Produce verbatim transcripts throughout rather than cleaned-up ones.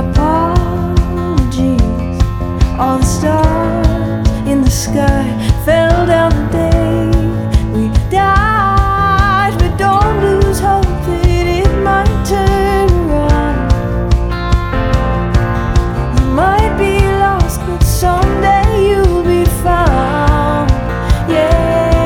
apologies. All the stars in the sky fell down the day we died, but don't lose hope that it might turn around. You might be lost, but someday you'll be found. Yeah.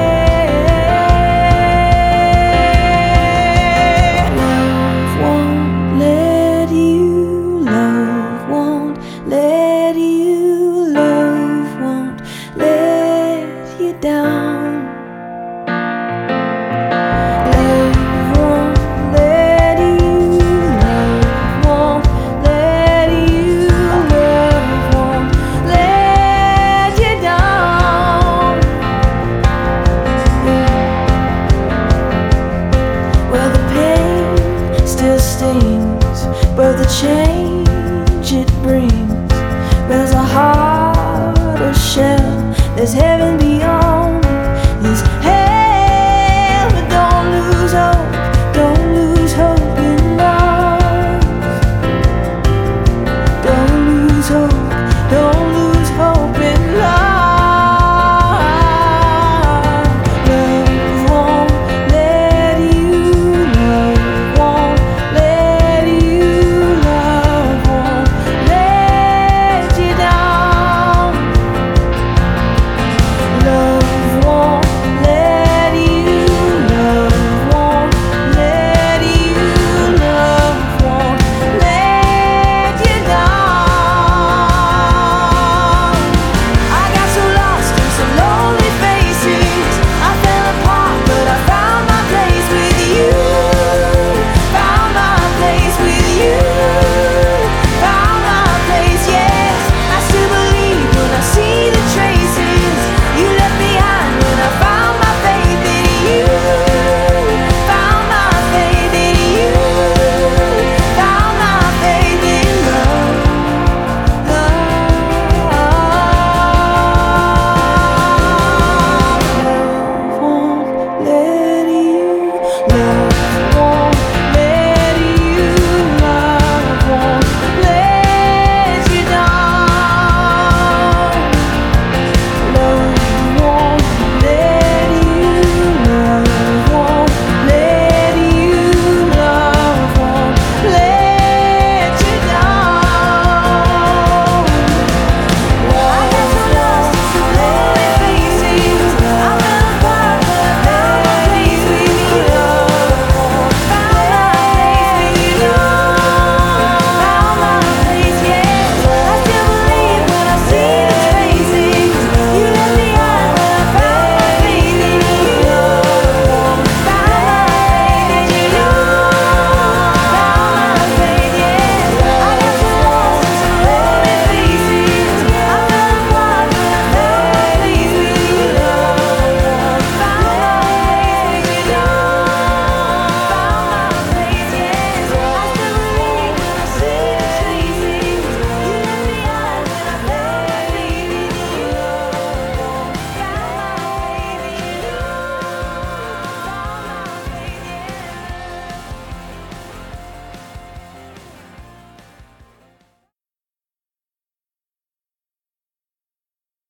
Love won't let you, love won't let you, love won't let you down. Love won't let you, love won't let you, love won't let you down. Well, the pain still stings, but the change it brings. There's a heart, a shell, there's heaven beyond.